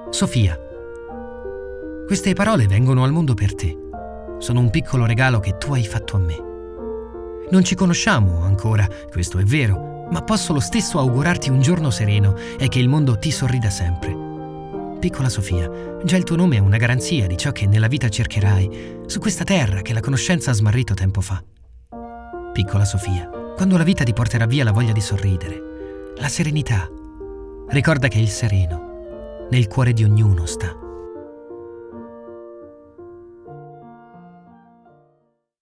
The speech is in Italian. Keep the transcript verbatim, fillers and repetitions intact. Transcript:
Sofia. Queste parole vengono al mondo per te. Sono un piccolo regalo che tu hai fatto a me. Non ci conosciamo ancora, questo è vero, ma posso lo stesso augurarti un giorno sereno e che il mondo ti sorrida sempre. Piccola Sofia, già il tuo nome è una garanzia di ciò che nella vita cercherai su questa terra che la conoscenza ha smarrito tempo fa. Piccola Sofia, quando la vita ti porterà via la voglia di sorridere, la serenità, ricorda che il sereno nel cuore di ognuno sta.